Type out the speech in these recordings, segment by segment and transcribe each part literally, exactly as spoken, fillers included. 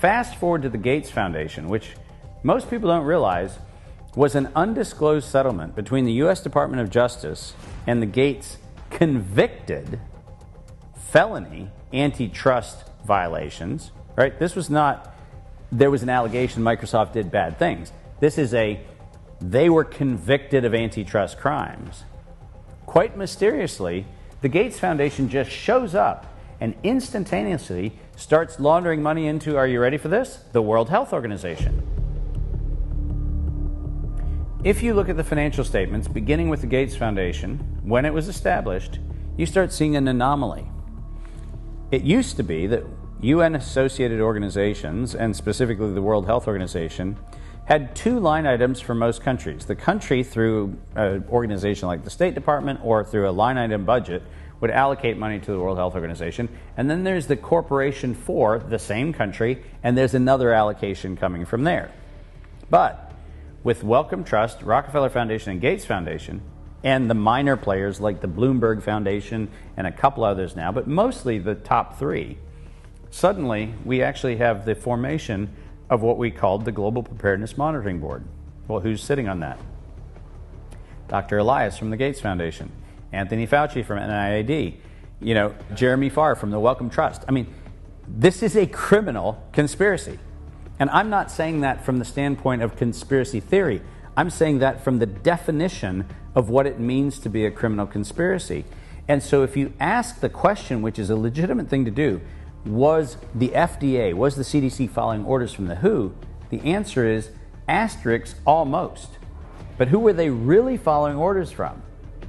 Fast forward to the Gates Foundation, which most people don't realize was an undisclosed settlement between the U S Department of Justice and the Gates convicted felony antitrust violations, right? This was not, there was an allegation Microsoft did bad things. This is a, they were convicted of antitrust crimes. Quite mysteriously, the Gates Foundation just shows up and instantaneously starts laundering money into, are you ready for this? The World Health Organization. If you look at the financial statements, beginning with the Gates Foundation, when it was established, you start seeing an anomaly. It used to be that U N-associated organizations, and specifically the World Health Organization, had two line items for most countries. The country, through an organization like the State Department or through a line item budget, would allocate money to the World Health Organization. And then there's the corporation for the same country, and there's another allocation coming from there. But with Wellcome Trust, Rockefeller Foundation, and Gates Foundation, and the minor players like the Bloomberg Foundation and a couple others now, but mostly the top three, suddenly we actually have the formation of what we called the Global Preparedness Monitoring Board. Well, who's sitting on that? Doctor Elias from the Gates Foundation, Anthony Fauci from N I A D, you know, Jeremy Farr from the Wellcome Trust. I mean, this is a criminal conspiracy. And I'm not saying that from the standpoint of conspiracy theory. I'm saying that from the definition of what it means to be a criminal conspiracy. And so if you ask the question, which is a legitimate thing to do, was the F D A, was the C D C following orders from the W H O? The answer is asterisk, almost. But who were they really following orders from?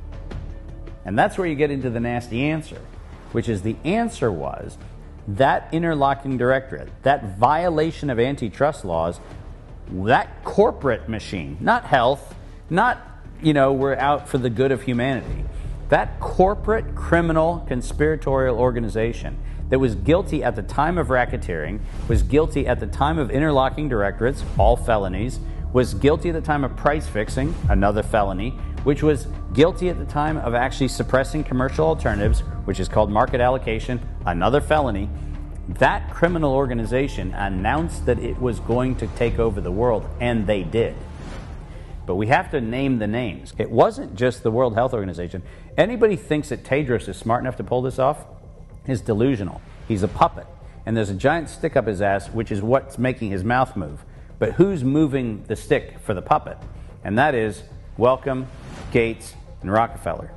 And that's where you get into the nasty answer, which is the answer was that interlocking directorate, that violation of antitrust laws, that corporate machine, not health, not, you know, we're out for the good of humanity. That corporate criminal conspiratorial organization that was guilty at the time of racketeering, was guilty at the time of interlocking directorates, all felonies, was guilty at the time of price fixing, another felony, which was guilty at the time of actually suppressing commercial alternatives, which is called market allocation, another felony. That criminal organization announced that it was going to take over the world, and they did. But we have to name the names. It wasn't just the World Health Organization. Anybody thinks that Tedros is smart enough to pull this off is delusional. He's a puppet, and there's a giant stick up his ass, which is what's making his mouth move. But who's moving the stick for the puppet? And that is Wellcome, Gates, and Rockefeller.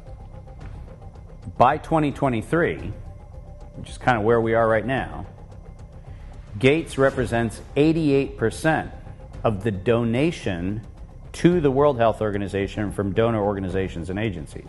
By twenty twenty-three, which is kind of where we are right now, Gates represents eighty-eight percent of the donation to the World Health Organization from donor organizations and agencies.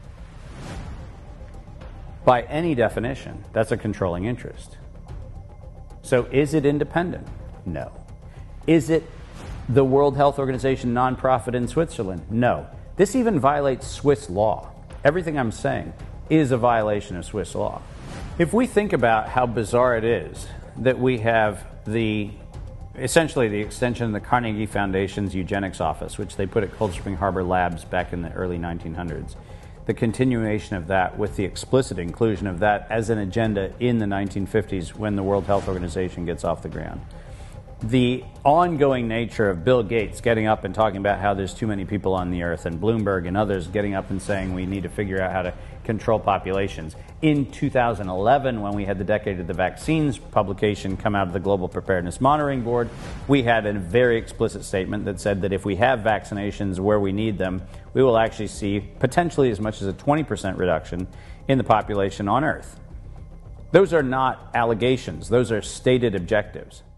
By any definition, that's a controlling interest. So is it independent? No. Is it the World Health Organization nonprofit in Switzerland? No. This even violates Swiss law. Everything I'm saying is a violation of Swiss law. If we think about how bizarre it is that we have the, essentially the extension of the Carnegie Foundation's eugenics office, which they put at Cold Spring Harbor Labs back in the early nineteen hundreds, the continuation of that with the explicit inclusion of that as an agenda in the nineteen fifties when the World Health Organization gets off the ground. The ongoing nature of Bill Gates getting up and talking about how there's too many people on the earth, and Bloomberg and others getting up and saying we need to figure out how to control populations. In two thousand eleven, when we had the Decade of the Vaccines publication come out of the Global Preparedness Monitoring Board, we had a very explicit statement that said that if we have vaccinations where we need them, we will actually see potentially as much as a twenty percent reduction in the population on Earth. Those are not allegations. Those are stated objectives.